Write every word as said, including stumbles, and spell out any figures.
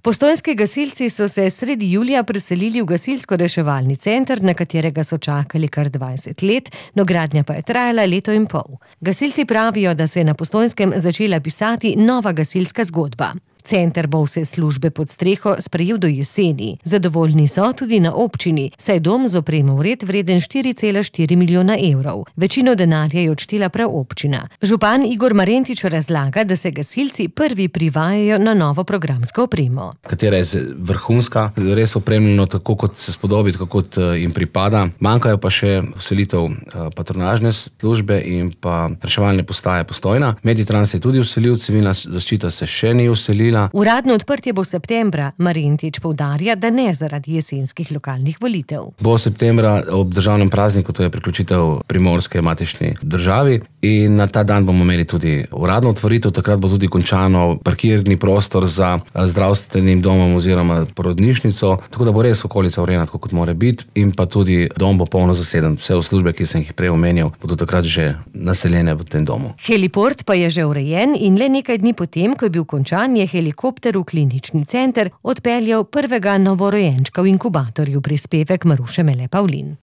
Postojnski gasilci so se sredi julija preselili v gasilsko-reševalni center, na katerega so čakali kar dvajset let, no gradnja pa je trajala leto in pol. Gasilci pravijo, da se je na Postojnskem začela pisati nova gasilska zgodba. Center bo vse službe pod streho sprejel do jeseni. Zadovoljni so tudi na občini, saj dom z opremo vred vreden štiri cela štiri milijona evrov. Večino denarja je odštela prav občina. Župan Igor Marentič razlaga, da se gasilci prvi privajajo na novo programsko opremo. Katera je vrhunska, res opremljeno tako, kot se spodobi, tako kot jim pripada. Manjkajo pa še vselitev patronažne službe in pa reševalne postaje Postojna. Meditrans se je tudi vselil, civilna zaščita se še ni vselila. Uradno odprtje bo septembra. Marentič poudarja, da ne zaradi jesenskih lokalnih volitev. Bo septembra ob državnem prazniku, to je priključitev Primorske matični državi, in na ta dan bomo imeli tudi uradno otvoritev. Takrat bo tudi končano parkirni prostor za zdravstvenim domom oziroma porodnišnico, tako da bo res okolica urejena tako, kot mora biti, in pa tudi dom bo polno zaseden. Vse službe, ki sem jih prej omenjal, bodo takrat že naseljene v tem domu. Heliport pa je že urejen in le nekaj dni potem, ko je bil končan, je helikopter v klinični center odpeljal prvega novorojenčka v inkubatorju, prispevek Maruše Mele Pavlin.